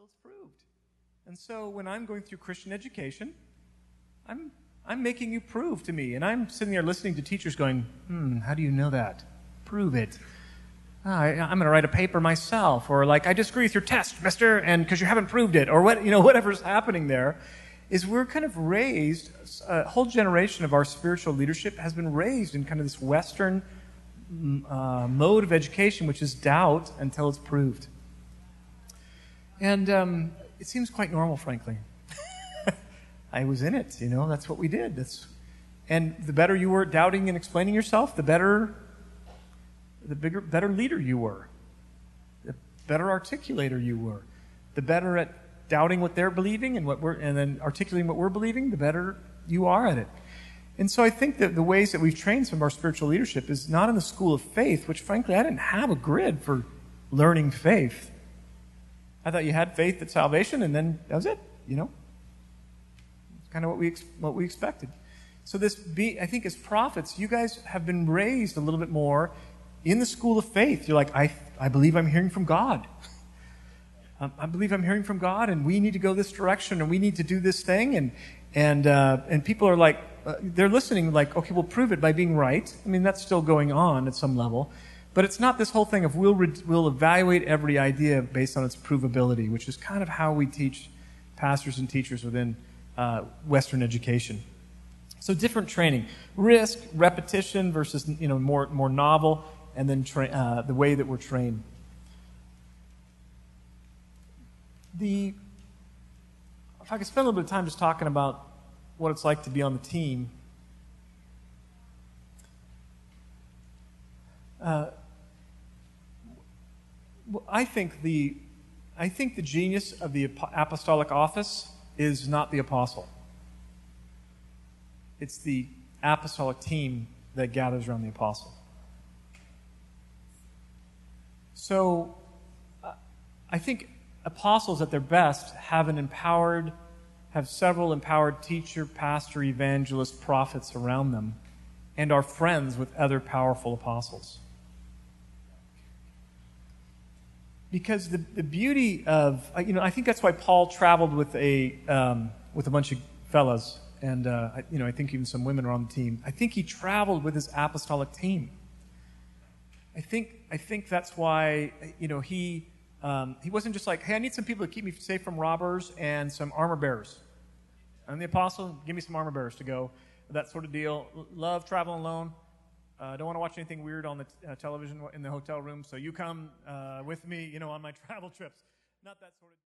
until it's proved. And so when I'm going through Christian education, I'm making you prove to me. And I'm sitting there listening to teachers going, how do you know that? Prove it. I'm going to write a paper myself. Or like, I disagree with your test, mister, and because you haven't proved it. Or whatever's happening there is we're kind of raised, a whole generation of our spiritual leadership has been raised in kind of this Western mode of education, which is doubt until it's proved. And it seems quite normal, frankly. I was in it, that's what we did. And the better you were at doubting and explaining yourself, the better leader you were. The better articulator you were. The better at doubting what they're believing and then articulating what we're believing, the better you are at it. And so I think that the ways that we've trained some of our spiritual leadership is not in the school of faith, which frankly I didn't have a grid for learning faith. I thought you had faith at salvation and then that was it, kind of what we expected. So I think as prophets, you guys have been raised a little bit more in the school of faith. You're like, I believe I'm hearing from God. I believe I'm hearing from God, and we need to go this direction, and we need to do this thing. And people are like, they're listening like, okay, we'll prove it by being right. I mean, that's still going on at some level. But it's not this whole thing of we'll evaluate every idea based on its provability, which is kind of how we teach pastors and teachers within Western education. So different training. Risk, repetition versus more novel, and then the way that we're trained. If I could spend a little bit of time just talking about what it's like to be on the team. I think the genius of the apostolic office is not the apostle. It's the apostolic team that gathers around the apostle. So I think apostles at their best have several empowered teacher, pastor, evangelist, prophets around them, and are friends with other powerful apostles. Because the beauty of, I think that's why Paul traveled with a bunch of fellas, and I think even some women are on the team. I think he traveled with his apostolic team. I think that's why he wasn't just like, hey, I need some people to keep me safe from robbers and some armor bearers. I'm the apostle, give me some armor bearers to go, that sort of deal. Love traveling alone. Don't want to watch anything weird on the television in the hotel room, so you come with me, on my travel trips. Not that sort of